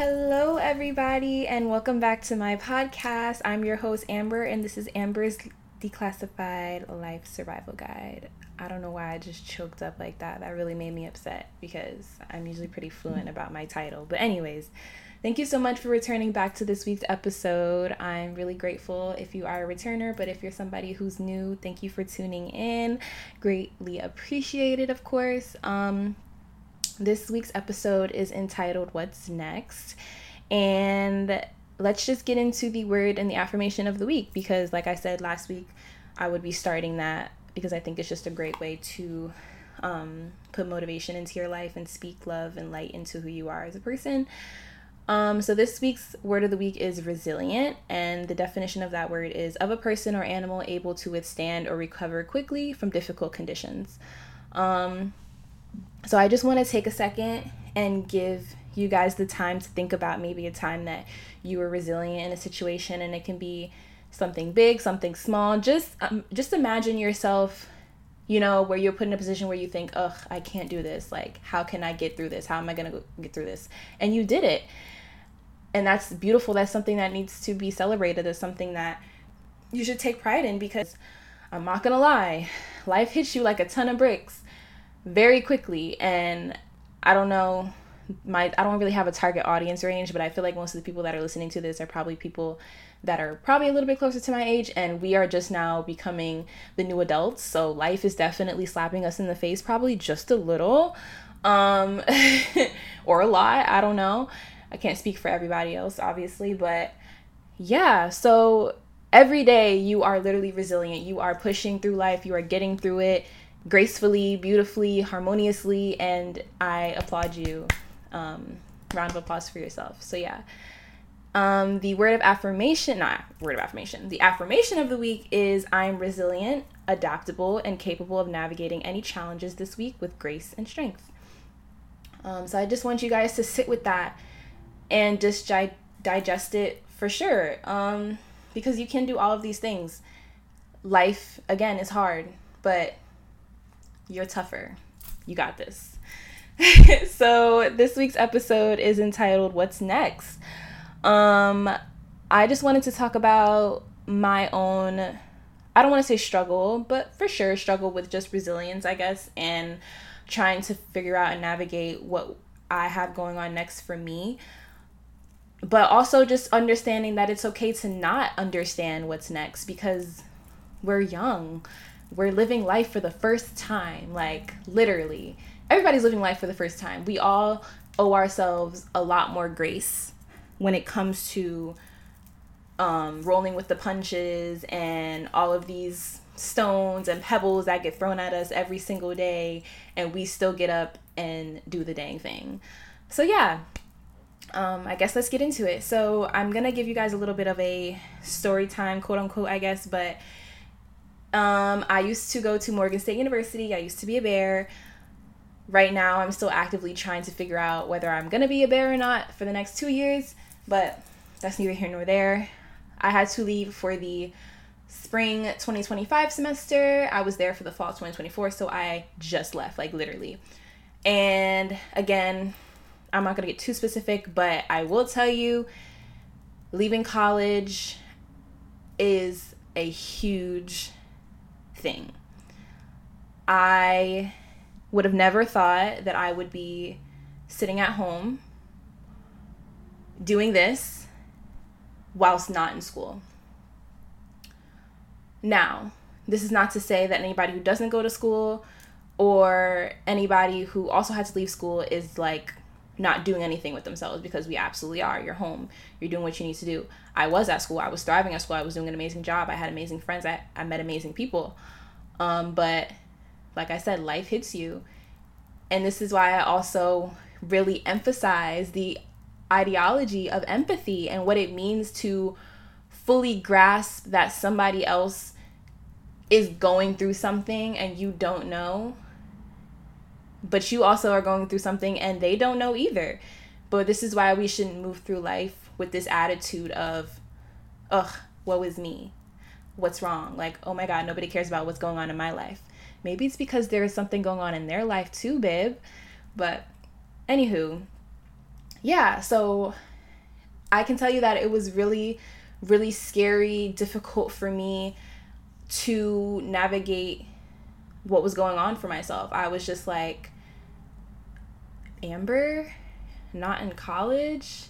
Hello, everybody, and welcome back to my podcast. I'm your host, Amber, and this is Amber's Declassified Life Survival Guide. I don't know why I just choked up like that. That really made me upset because I'm usually pretty fluent about my title. But anyways, thank you so much for returning back to this week's episode. I'm really grateful if you are a returner, but if you're somebody who's new, thank you for tuning in. Greatly appreciated, of course. This week's episode is entitled What's Next? And let's just get into the word and the affirmation of the week because, like I said last week, I would be starting that because I think it's just a great way to put motivation into your life and speak love and light into who you are as a person. So this week's word of the week is resilient, and the definition of that word is of a person or animal able to withstand or recover quickly from difficult conditions. So I just want to take a second and give you guys the time to think about maybe a time that you were resilient in a situation, and it can be something big, something small. Just imagine yourself, where you're put in a position where you think, ugh, I can't do this. Like, how can I get through this? How am I going to get through this? And you did it. And that's beautiful. That's something that needs to be celebrated. It's something that you should take pride in because I'm not going to lie, life hits you like a ton of bricks very quickly. And I don't know, I don't really have a target audience range, but I feel like most of the people that are listening to this are probably people that are probably a little bit closer to my age, and we are just now becoming the new adults. So life is definitely slapping us in the face, probably just a little, or a lot. I don't know. I can't speak for everybody else, obviously, but yeah. So every day you are literally resilient. You are pushing through life. You are getting through it gracefully, beautifully, harmoniously, and I applaud you. Round of applause for yourself. So yeah. The affirmation of the week is I'm resilient, adaptable, and capable of navigating any challenges this week with grace and strength. So I just want you guys to sit with that and just digest it for sure. Because you can do all of these things. Life, again, is hard, but you're tougher. You got this. So this week's episode is entitled What's Next? I just wanted to talk about my own, I don't want to say struggle, but for sure struggle with just resilience, I guess, and trying to figure out and navigate what I have going on next for me. But also just understanding that it's okay to not understand what's next because we're young. We're living life for the first time, like literally. Everybody's living life for the first time. We all owe ourselves a lot more grace when it comes to rolling with the punches and all of these stones and pebbles that get thrown at us every single day, and we still get up and do the dang thing. So yeah, I guess let's get into it. So I'm going to give you guys a little bit of a story time, quote unquote, I guess, but I used to go to Morgan State University. I used to be a bear. Right now, I'm still actively trying to figure out whether I'm going to be a bear or not for the next 2 years, but that's neither here nor there. I had to leave for the spring 2025 semester. I was there for the fall 2024, so I just left, like literally. And again, I'm not going to get too specific, but I will tell you, leaving college is a huge thing. I would have never thought that I would be sitting at home doing this whilst not in school. Now, this is not to say that anybody who doesn't go to school or anybody who also had to leave school is like not doing anything with themselves, because we absolutely are. You're home. You're doing what you need to do. I was at school. I was thriving at school. I was doing an amazing job. I had amazing friends. I met amazing people. But like I said, life hits you. And this is why I also really emphasize the ideology of empathy and what it means to fully grasp that somebody else is going through something and you don't know. But you also are going through something and they don't know either. But this is why we shouldn't move through life with this attitude of, ugh, woe is me. What's wrong? Like, oh my God, nobody cares about what's going on in my life. Maybe it's because there's something going on in their life too, babe. But anywho, yeah, so I can tell you that it was really, really scary, difficult for me to navigate what was going on for myself. I was just like, Amber, not in college?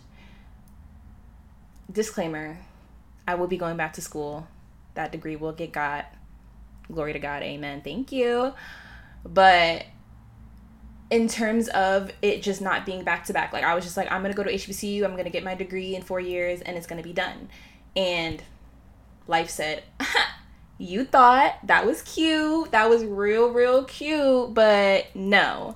Disclaimer, I will be going back to school. That degree will get got. Glory to God, amen, thank you. But in terms of it just not being back to back, like I was just like, I'm gonna go to HBCU, I'm gonna get my degree in 4 years, and it's gonna be done. And life said, you thought that was cute, that was real cute, but no.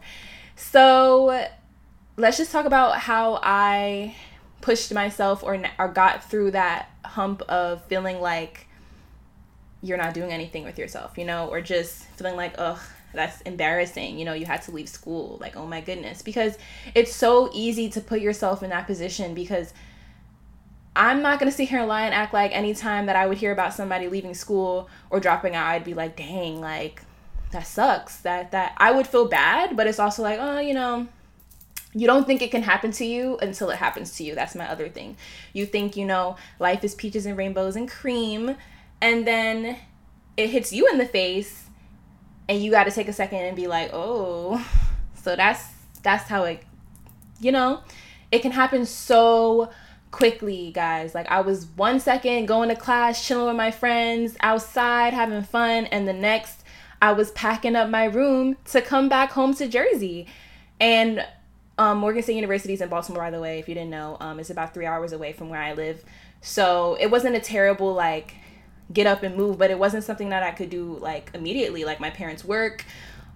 So let's just talk about how I pushed myself or got through that hump of feeling like you're not doing anything with yourself, you know, or just feeling like, ugh, that's embarrassing, you know, you had to leave school, like, oh my goodness, because it's so easy to put yourself in that position. Because I'm not going to sit here and lie and act like anytime that I would hear about somebody leaving school or dropping out, I'd be like, dang, like, that sucks, that I would feel bad. But it's also like, oh, you know, you don't think it can happen to you until it happens to you. That's my other thing. You think, you know, life is peaches and rainbows and cream, and then it hits you in the face, and you got to take a second and be like, oh, so that's how it, you know, it can happen so quickly, guys. Like, I was 1 second going to class, chilling with my friends, outside, having fun, and the next, I was packing up my room to come back home to Jersey. And Morgan State University is in Baltimore, by the way, if you didn't know. It's about 3 hours away from where I live. So it wasn't a terrible, like, get up and move, but it wasn't something that I could do, like, immediately. Like, my parents work.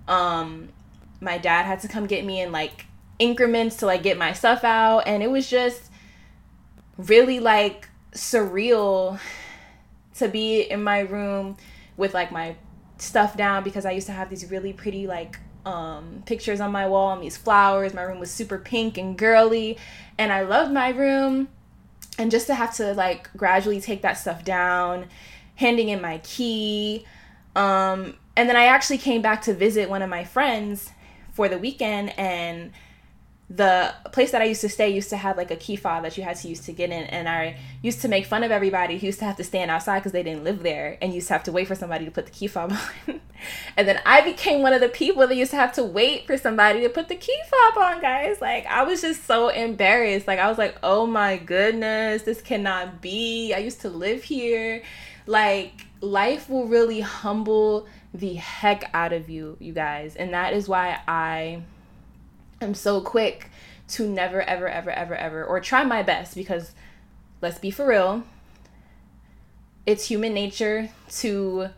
My dad had to come get me in, like, increments to, like, get my stuff out. And it was just really, like, surreal to be in my room with, like, my stuff down, because I used to have these really pretty, like, pictures on my wall and these flowers. My room was super pink and girly, and I loved my room. And just to have to, like, gradually take that stuff down, handing in my key, and then I actually came back to visit one of my friends for the weekend, and the place that I used to stay used to have, like, a key fob that you had to use to get in, and I used to make fun of everybody who used to have to stand outside because they didn't live there and used to have to wait for somebody to put the key fob on. And then I became one of the people that used to have to wait for somebody to put the key fob on, guys. Like, I was just so embarrassed. Like, I was like, oh my goodness, this cannot be. I used to live here. Like, life will really humble the heck out of you, you guys. And that is why I am so quick to never, ever, or try my best, because let's be for real, it's human nature to,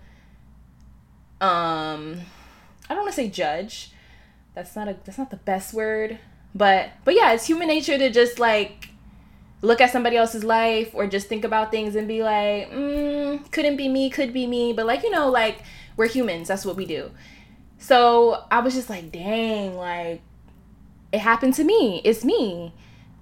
I don't want to say judge. That's not the best word, but yeah, it's human nature to just, like, look at somebody else's life or just think about things and be like, couldn't be me, could be me. But, like, you know, like, we're humans. That's what we do. So I was just like, dang, like, it happened to me. It's me.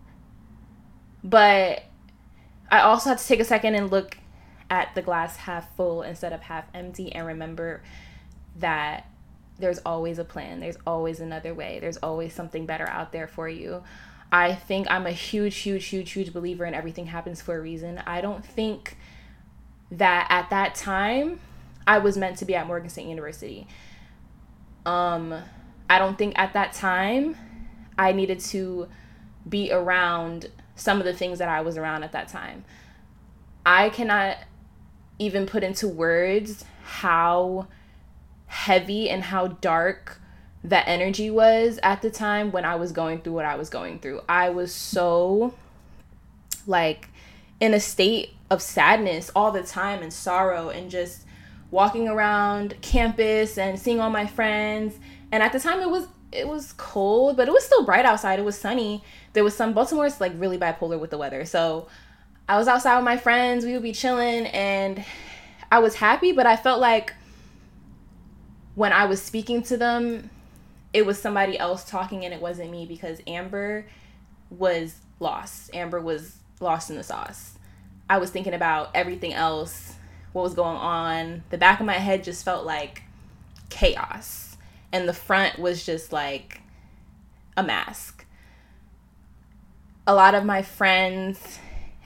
But I also had to take a second and look at the glass half full instead of half empty, and remember that there's always a plan. There's always another way. There's always something better out there for you. I think I'm a huge believer in everything happens for a reason. I don't think that at that time I was meant to be at Morgan State University. I don't think at that time I needed to be around some of the things that I was around at that time. I cannot even put into words how heavy and how dark that energy was at the time when I was going through what I was going through. I was so, like, in a state of sadness all the time and sorrow, and just walking around campus and seeing all my friends. And at the time it was cold, but it was still bright outside. It was sunny. There was some, Baltimore's, like, really bipolar with the weather. So I was outside with my friends. We would be chilling, and I was happy, but I felt like when I was speaking to them, it was somebody else talking and it wasn't me, because Amber was lost. Amber was lost in the sauce. I was thinking about everything else, what was going on. The back of my head just felt like chaos, and the front was just like a mask. A lot of my friends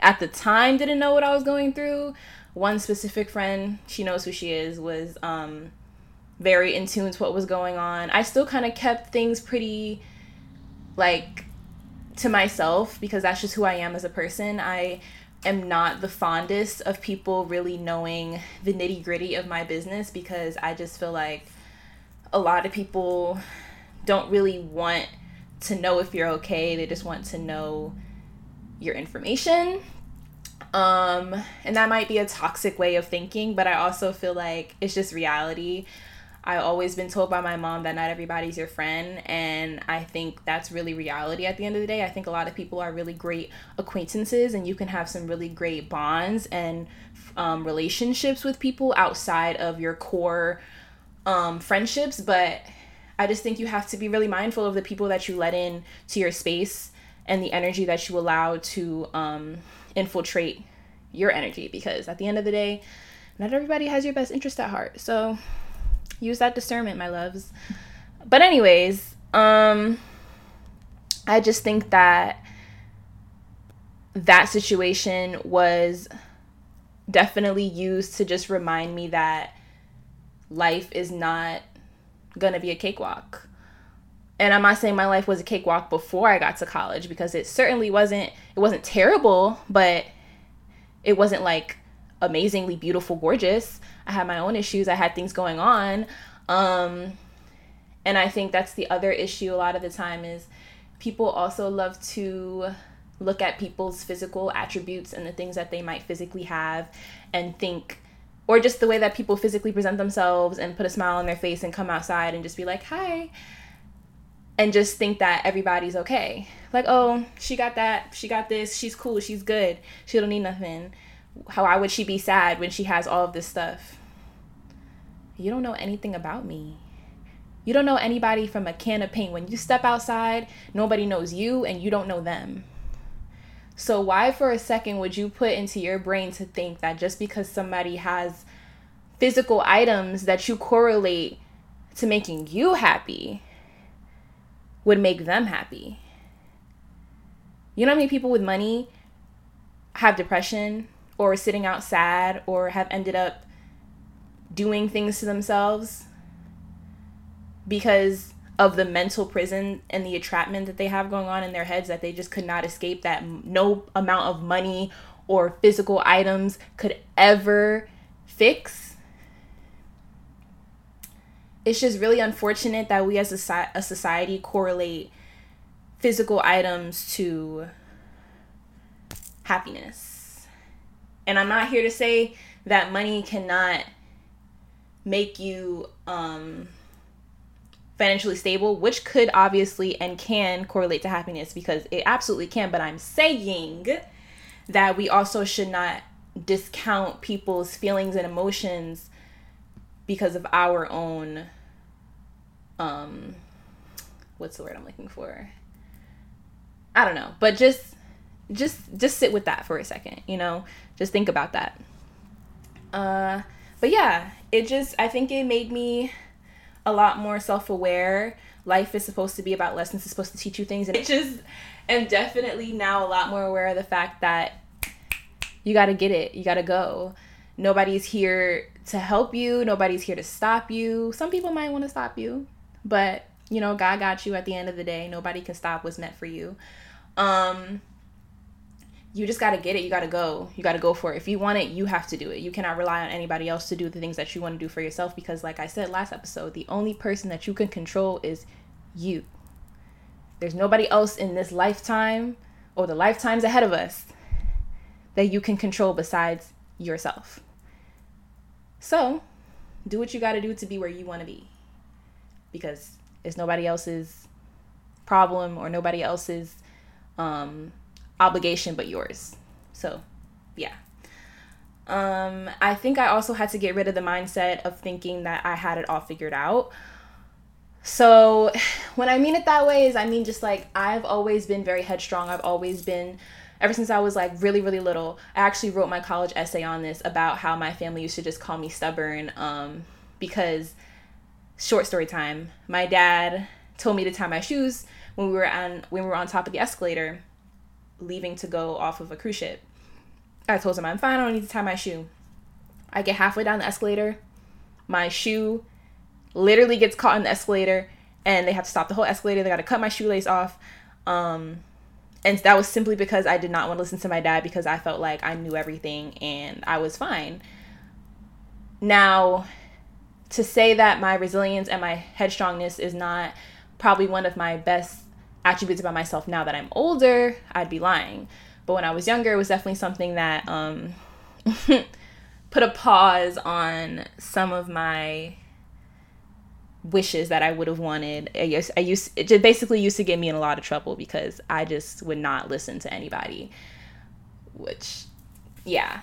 at the time didn't know what I was going through. One specific friend, she knows who she is, was very in tune with what was going on. I still kind of kept things pretty like to myself because that's just who I am as a person. I am not the fondest of people really knowing the nitty gritty of my business because I just feel like a lot of people don't really want to know if you're okay. They just want to know your information. And that might be a toxic way of thinking, but I also feel like it's just reality. I've always been told by my mom that not everybody's your friend, and I think that's really reality at the end of the day. I think a lot of people are really great acquaintances, and you can have some really great bonds and relationships with people outside of your core friendships, but I just think you have to be really mindful of the people that you let in to your space and the energy that you allow to infiltrate your energy, because at the end of the day, not everybody has your best interest at heart. So use that discernment, my loves. But anyways, I just think that situation was definitely used to just remind me that life is not gonna be a cakewalk. And I'm not saying my life was a cakewalk before I got to college, because it certainly wasn't. It wasn't terrible, but it wasn't like amazingly beautiful, gorgeous. I had my own issues. I had things going on. And I think that's the other issue a lot of the time is people also love to look at people's physical attributes and the things that they might physically have and think, or just the way that people physically present themselves and put a smile on their face and come outside and just be like, hi, and just think that everybody's okay. Like, oh, she got that, she got this, she's cool, she's good, she don't need nothing. Why would she be sad when she has all of this stuff? You don't know anything about me. You don't know anybody from a can of paint. When you step outside, nobody knows you and you don't know them. So why for a second would you put into your brain to think that just because somebody has physical items that you correlate to making you happy would make them happy? You know how many people with money have depression or sitting out sad or have ended up doing things to themselves because of the mental prison and the entrapment that they have going on in their heads that they just could not escape, that no amount of money or physical items could ever fix? It's just really unfortunate that we as a society correlate physical items to happiness. And I'm not here to say that money cannot make you financially stable, which could obviously and can correlate to happiness, because it absolutely can. But I'm saying that we also should not discount people's feelings and emotions because of our own what's the word I'm looking for? I don't know, but just sit with that for a second, you know, just think about that. But yeah, I think it made me a lot more self-aware. Life is supposed to be about lessons. It's supposed to teach you things, and I just am definitely now a lot more aware of the fact that you got to get it. You got to go. Nobody's here to help you. Nobody's here to stop you. Some people might want to stop you, but you know, God got you at the end of the day. Nobody can stop what's meant for you. You just got to get it. You got to go. You got to go for it. If you want it, you have to do it. You cannot rely on anybody else to do the things that you want to do for yourself, because like I said last episode, the only person that you can control is you. There's nobody else in this lifetime or the lifetimes ahead of us that you can control besides yourself. So do what you got to do to be where you want to be, because it's nobody else's problem or nobody else's obligation but yours. So yeah. I think I also had to get rid of the mindset of thinking that I had it all figured out. So when I mean it that way is, I mean just like, I've always been very headstrong. I've always been, ever since I was like really, really little. I actually wrote my college essay on this, about how my family used to just call me stubborn, because, short story time, my dad told me to tie my shoes when we were on top of the escalator leaving to go off of a cruise ship. I told him, I'm fine, I don't need to tie my shoe. I get halfway down the escalator, my shoe literally gets caught in the escalator, and they have to stop the whole escalator. They got to cut my shoelace off. And that was simply because I did not want to listen to my dad, because I felt like I knew everything and I was fine. Now, to say that my resilience and my headstrongness is not probably one of my best attributes about myself now that I'm older, I'd be lying. But when I was younger, it was definitely something that put a pause on some of my wishes that I would have wanted. It basically used to get me in a lot of trouble because I just would not listen to anybody. Which, yeah.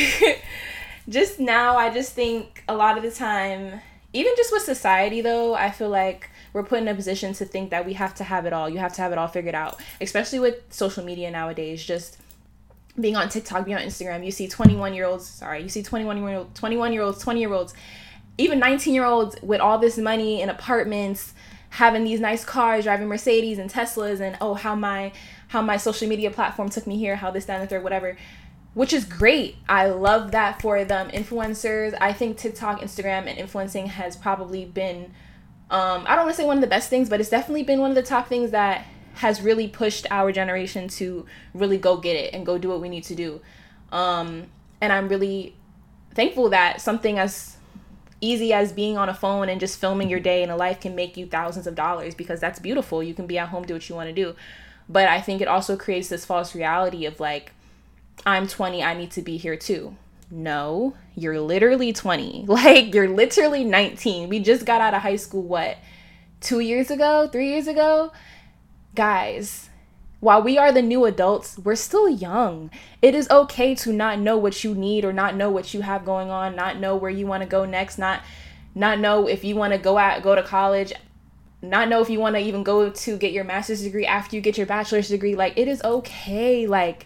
Just now, I just think a lot of the time, even just with society though, I feel like we're put in a position to think that we have to have it all. You have to have it all figured out, especially with social media nowadays. Just being on TikTok, being on Instagram, you see 21-year-olds, 20-year-olds, even 19-year-olds with all this money in apartments, having these nice cars, driving Mercedes and Teslas, and how my social media platform took me here, how this, that, and the third, whatever, which is great. I love that for them. Influencers, I think TikTok, Instagram, and influencing has probably been, I don't want to say one of the best things, but it's definitely been one of the top things that has really pushed our generation to really go get it and go do what we need to do. And I'm really thankful that something as easy as being on a phone and just filming your day in a life can make you thousands of dollars, because that's beautiful. You can be at home, do what you want to do. But I think it also creates this false reality of like, I'm 20, I need to be here too. No, you're literally 20. Like, you're literally 19. We just got out of high school, 3 years ago? Guys, while we are the new adults, we're still young. It is okay to not know what you need, or not know what you have going on, not know where you want to go next, not know if you want to go to college, not know if you want to even go to get your master's degree after you get your bachelor's degree. Like, it is okay. Like,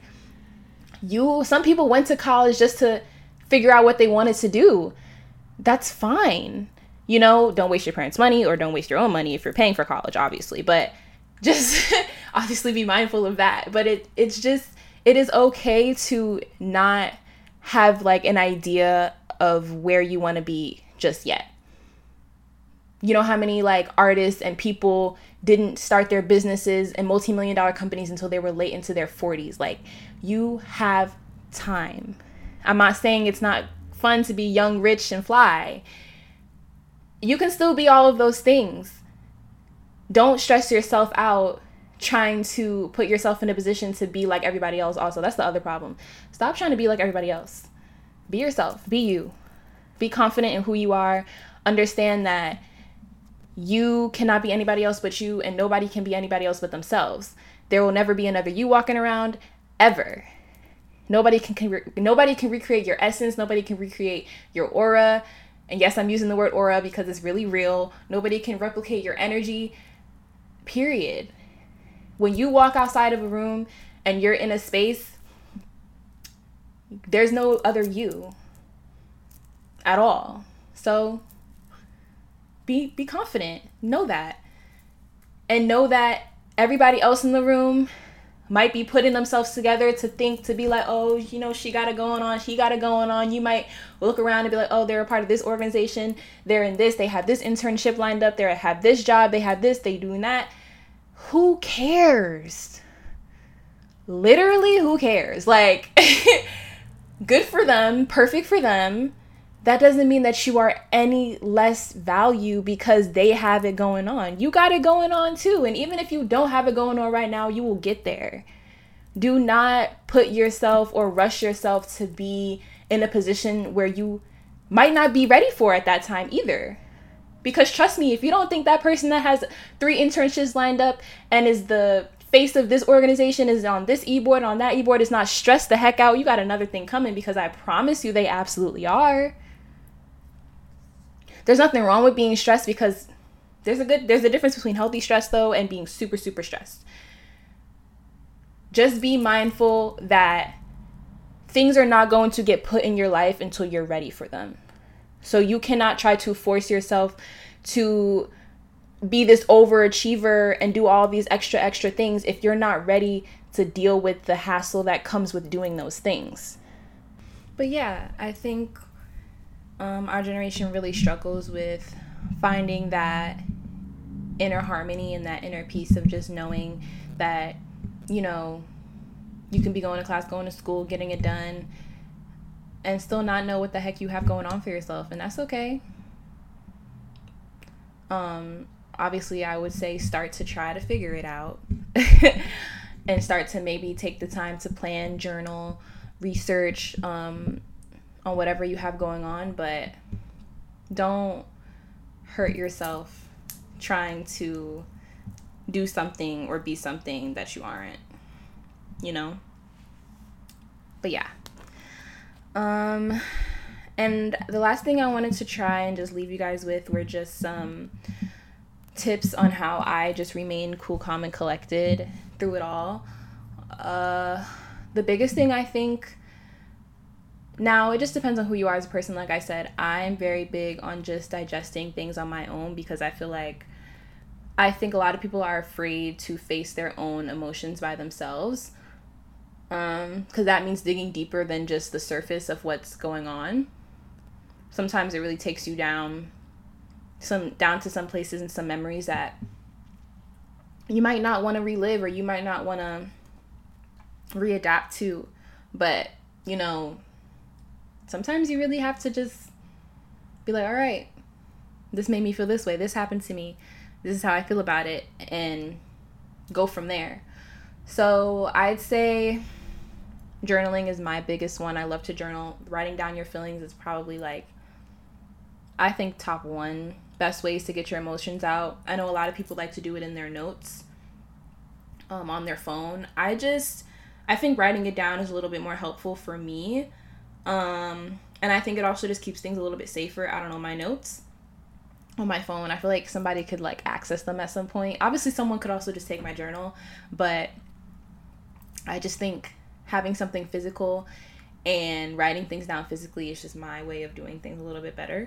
some people went to college just to figure out what they wanted to do. That's fine. Don't waste your parents' money, or don't waste your own money if you're paying for college, obviously. But just obviously be mindful of that. But it is okay to not have like an idea of where you want to be just yet. You know how many like artists and people didn't start their businesses and multi-million-dollar companies until they were late into their 40s. Like, you have time. I'm not saying it's not fun to be young, rich, and fly. You can still be all of those things. Don't stress yourself out trying to put yourself in a position to be like everybody else also. That's the other problem. Stop trying to be like everybody else. Be yourself. Be you. Be confident in who you are. Understand that you cannot be anybody else but you, and nobody can be anybody else but themselves. There will never be another you walking around, ever. Nobody can recreate your essence. Nobody can recreate your aura. And yes, I'm using the word aura because it's really real. Nobody can replicate your energy, period. When you walk outside of a room and you're in a space, there's no other you at all. So be confident. Know that. And know that everybody else in the room might be putting themselves together to be like, oh, she got it going on. He got it going on. You might look around and be like, oh, they're a part of this organization. They're in this. They have this internship lined up. They have this job. They have this. They doing that. Who cares? Literally, who cares? Like, good for them. Perfect for them. That doesn't mean that you are any less value because they have it going on. You got it going on too. And even if you don't have it going on right now, you will get there. Do not put yourself or rush yourself to be in a position where you might not be ready for at that time either. Because trust me, if you don't think that person that has 3 internships lined up and is the face of this organization, is on this e-board, on that e-board, is not stressed the heck out, you got another thing coming, because I promise you they absolutely are. There's nothing wrong with being stressed, because there's a difference between healthy stress though and being super, super stressed. Just be mindful that things are not going to get put in your life until you're ready for them. So you cannot try to force yourself to be this overachiever and do all these extra things if you're not ready to deal with the hassle that comes with doing those things. But yeah, I think our generation really struggles with finding that inner harmony and that inner peace of just knowing that, you know, you can be going to class, going to school, getting it done, and still not know what the heck you have going on for yourself. And that's okay. Obviously, I would say start to try to figure it out and start to maybe take the time to plan, journal, research on whatever you have going on, but don't hurt yourself trying to do something or be something that you aren't, you know? But yeah. And the last thing I wanted to try and just leave you guys with were just some tips on how I just remain cool, calm, and collected through it all. The biggest thing I think, now it just depends on who you are as a person. Like I said, I'm very big on just digesting things on my own because I think a lot of people are afraid to face their own emotions by themselves. Because that means digging deeper than just the surface of what's going on. Sometimes it really takes you down to some places and some memories that you might not want to relive or you might not want to readapt to. But, you know, sometimes you really have to just be like, all right, this made me feel this way. This happened to me. This is how I feel about it. And go from there. So I'd say journaling is my biggest one. I love to journal. Writing down your feelings is probably like, I think, top one best ways to get your emotions out. I know a lot of people like to do it in their notes on their phone. I think writing it down is a little bit more helpful for me. And I think it also just keeps things a little bit safer. I don't know, my notes on my phone, I feel like somebody could like access them at some point. Obviously, someone could also just take my journal, but I just think having something physical and writing things down physically is just my way of doing things a little bit better.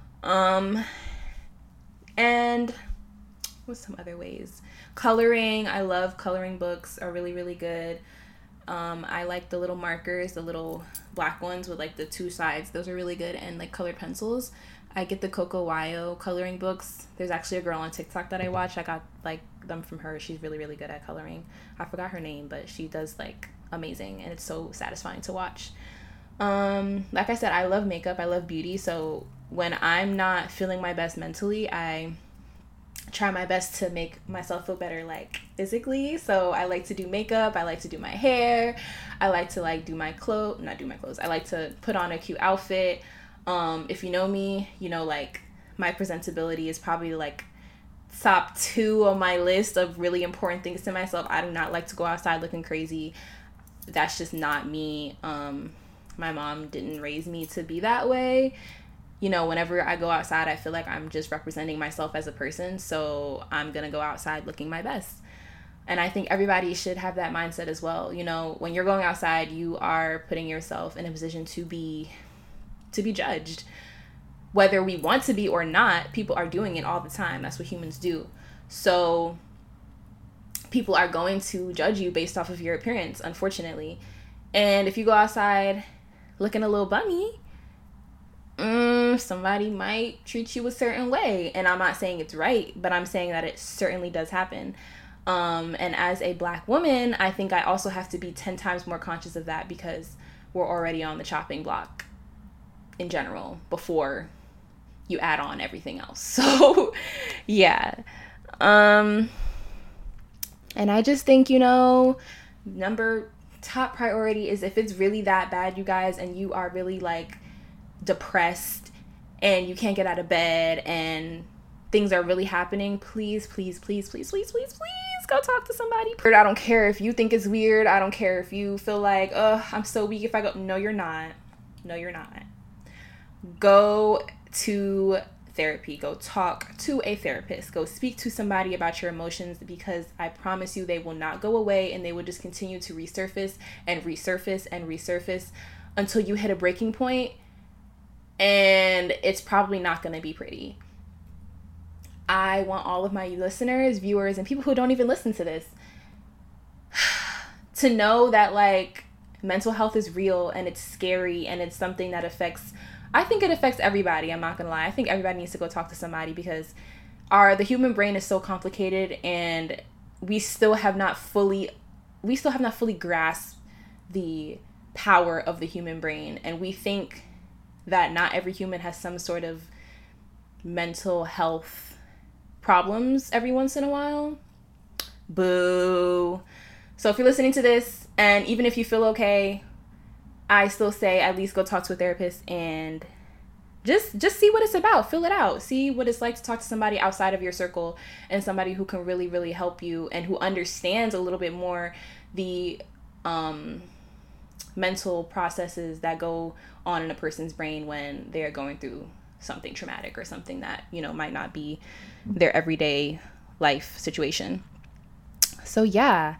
And what's some other ways? Coloring. I love coloring books, are really, really good. I like the little markers, the little black ones with like the two sides. Those are really good. And like colored pencils. I get the Coco Wyo coloring books. There's actually a girl on TikTok that I watch. I got like them from her. She's really, really good at coloring. I forgot her name, but she does like amazing and it's so satisfying to watch. Like I said, I love makeup. I love beauty. So when I'm not feeling my best mentally, I try my best to make myself feel better like physically. So I like to do makeup. I like to do my hair. I like to like not do my clothes. I like to put on a cute outfit. If you know me, you know, like my presentability is probably like top 2 on my list of really important things to myself. I do not like to go outside looking crazy. That's just not me. My mom didn't raise me to be that way. You know, whenever I go outside, I feel like I'm just representing myself as a person. So I'm going to go outside looking my best. And I think everybody should have that mindset as well. You know, when you're going outside, you are putting yourself in a position to be judged. Whether we want to be or not, people are doing it all the time. That's what humans do. So people are going to judge you based off of your appearance, unfortunately. And if you go outside looking a little bummy, somebody might treat you a certain way. And I'm not saying it's right, but I'm saying that it certainly does happen. And as a Black woman, I think I also have to be 10 times more conscious of that because we're already on the chopping block in general before you add on everything else. So yeah. And I just think, you know, top priority is if it's really that bad, you guys, and you are really like depressed and you can't get out of bed and things are really happening, please go talk to somebody. I don't care if you think it's weird. I don't care if you feel like, I'm so weak if I go. No, you're not. Go to therapy. Go talk to a therapist. Go speak to somebody about your emotions because I promise you they will not go away and they will just continue to resurface until you hit a breaking point, and it's probably not going to be pretty. I want all of my listeners, viewers, and people who don't even listen to this to know that, like, mental health is real and it's scary, and it's something that I think it affects everybody. I'm not gonna lie. I think everybody needs to go talk to somebody, because the human brain is so complicated, and we still have not fully grasped the power of the human brain. And we think that not every human has some sort of mental health problems every once in a while. Boo. So if you're listening to this, and even if you feel okay, I still say at least go talk to a therapist and just see what it's about. Fill it out. See what it's like to talk to somebody outside of your circle, and somebody who can really, really help you, and who understands a little bit more the mental processes that go on in a person's brain when they're going through something traumatic, or something that, might not be their everyday life situation. So yeah,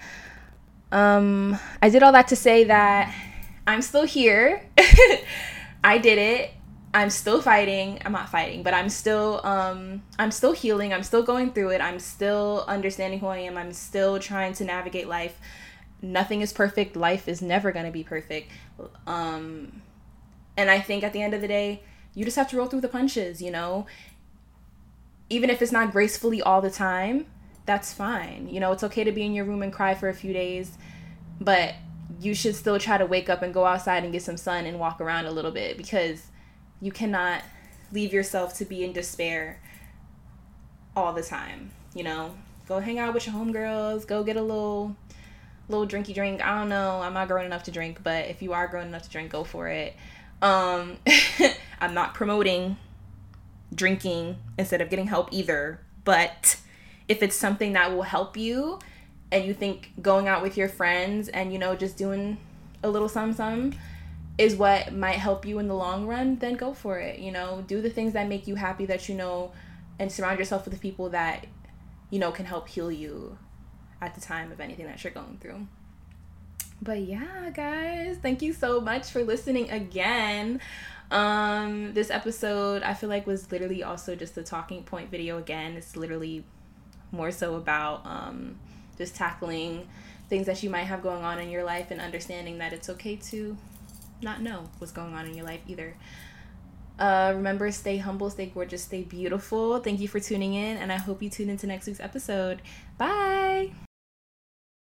I did all that to say that I'm still here. I did it. I'm still fighting. I'm not fighting, but I'm still healing. I'm still going through it. I'm still understanding who I am. I'm still trying to navigate life. Nothing is perfect. Life is never going to be perfect. And I think at the end of the day, you just have to roll through the punches, Even if it's not gracefully all the time, that's fine. It's okay to be in your room and cry for a few days, but you should still try to wake up and go outside and get some sun and walk around a little bit, because you cannot leave yourself to be in despair all the time. Go hang out with your homegirls, go get a little drinky drink. I don't know, I'm not grown enough to drink, but if you are grown enough to drink, go for it. I'm not promoting drinking instead of getting help either, but if it's something that will help you, and you think going out with your friends and, just doing a little something is what might help you in the long run, then go for it. Do the things that make you happy, that and surround yourself with the people that can help heal you at the time of anything that you're going through. But yeah, guys, thank you so much for listening again. This episode, I feel like, was literally also just a talking point video again. It's literally more so about just tackling things that you might have going on in your life, and understanding that it's okay to not know what's going on in your life either. Remember, stay humble, stay gorgeous, stay beautiful. Thank you for tuning in, and I hope you tune into next week's episode. Bye.